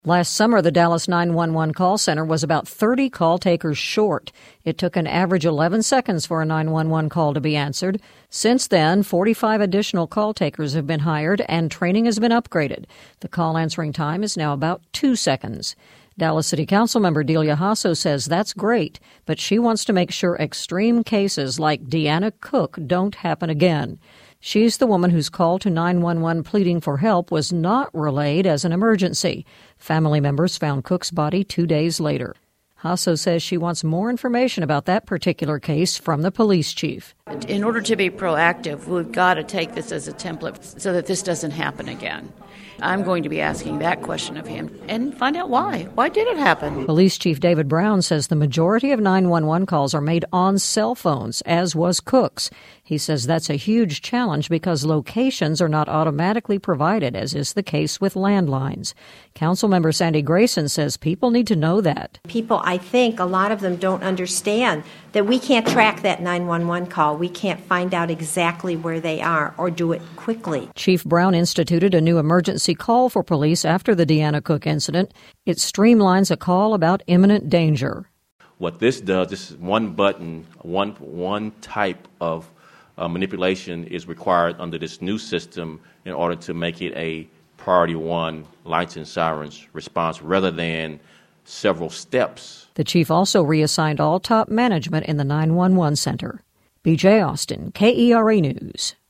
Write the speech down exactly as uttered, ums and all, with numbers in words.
Last summer, the Dallas nine one one call center was about thirty call takers short. It took an average eleven seconds for a nine one one call to be answered. Since then, forty-five additional call takers have been hired and training has been upgraded. The call answering time is now about two seconds. Dallas City Council member Delia Hasso says that's great, but she wants to make sure extreme cases like Deanna Cook don't happen again. She's the woman whose call to nine one one pleading for help was not relayed as an emergency. Family members found Cook's body two days later. Hasso says she wants more information about that particular case from the police chief. In order to be proactive, we've got to take this as a template so that this doesn't happen again. I'm going to be asking that question of him and find out why. Why did it happen? Police Chief David Brown says the majority of nine one one calls are made on cell phones, as was Cook's. He says that's a huge challenge because locations are not automatically provided, as is the case with landlines. Councilmember Sandy Grayson says people need to know that. People, I think, a lot of them don't understand that we can't track that nine one one call. We can't find out exactly where they are or do it quickly. Chief Brown instituted a new emergency call for police after the Deanna Cook incident. It streamlines a call about imminent danger. What this does, this is one button, one one type of uh, manipulation is required under this new system in order to make it a priority one lights and sirens response rather than several steps. The chief also reassigned all top management in the nine one one center. B J Austin, K E R A News.